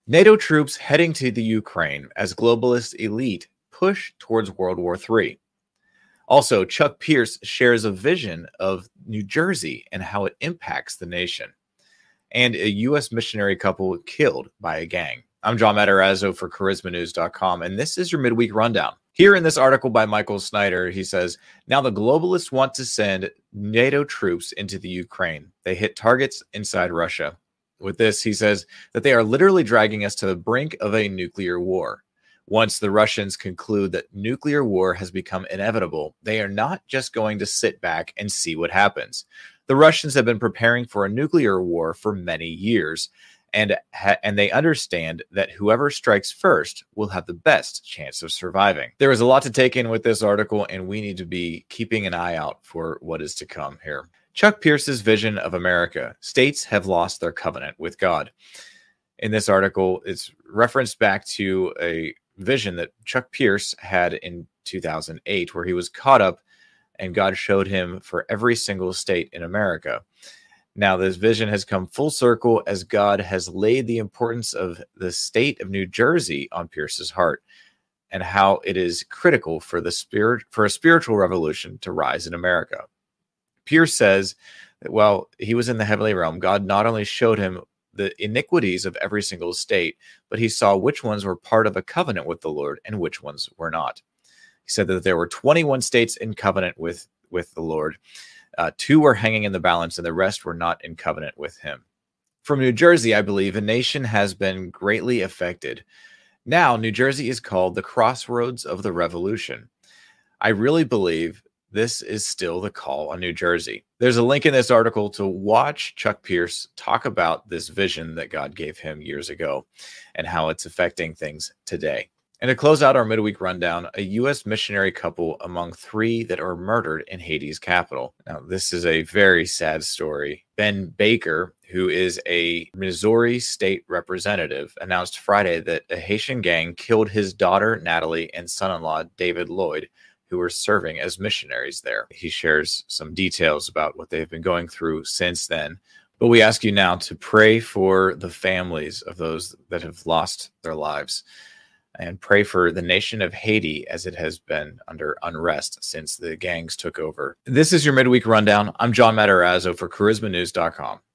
NATO troops heading to the Ukraine as globalist elite push towards World War III. Also, Chuck Pierce shares a vision of New Jersey and how it impacts the nation. And a U.S. missionary couple killed by a gang. I'm John Matarazzo for charismanews.com, and this is your midweek rundown. Here in this article by Michael Snyder, he says, now the globalists want to send NATO troops into the Ukraine. They hit targets inside Russia. With this, he says that they are literally dragging us to the brink of a nuclear war. Once the Russians conclude that nuclear war has become inevitable, they are not just going to sit back and see what happens. The Russians have been preparing for a nuclear war for many years, and they understand that whoever strikes first will have the best chance of surviving. There is a lot to take in with this article, and we need to be keeping an eye out for what is to come here. Chuck Pierce's vision of America. States have lost their covenant with God. In this article, it's referenced back to a vision that Chuck Pierce had in 2008, where he was caught up and God showed him for every single state in America. Now, this vision has come full circle as God has laid the importance of the state of New Jersey on Pierce's heart and how it is critical for a spiritual revolution to rise in America. Pierce says that while he was in the heavenly realm, God not only showed him the iniquities of every single state, but he saw which ones were part of a covenant with the Lord and which ones were not. He said that there were 21 states in covenant with the Lord. 2 were hanging in the balance, and the rest were not in covenant with him. From New Jersey, I believe, a nation has been greatly affected. Now, New Jersey is called the crossroads of the revolution. I really believe this is still the call on New Jersey. There's a link in this article to watch Chuck Pierce talk about this vision that God gave him years ago and how it's affecting things today. And to close out our midweek rundown, a U.S. missionary couple among 3 that are murdered in Haiti's capital. Now, this is a very sad story. Ben Baker, who is a Missouri state representative, announced Friday that a Haitian gang killed his daughter, Natalie, and son-in-law, David Lloyd, who were serving as missionaries there. He shares some details about what they've been going through since then. But we ask you now to pray for the families of those that have lost their lives and pray for the nation of Haiti as it has been under unrest since the gangs took over. This is your midweek rundown. I'm John Matarazzo for charismanews.com.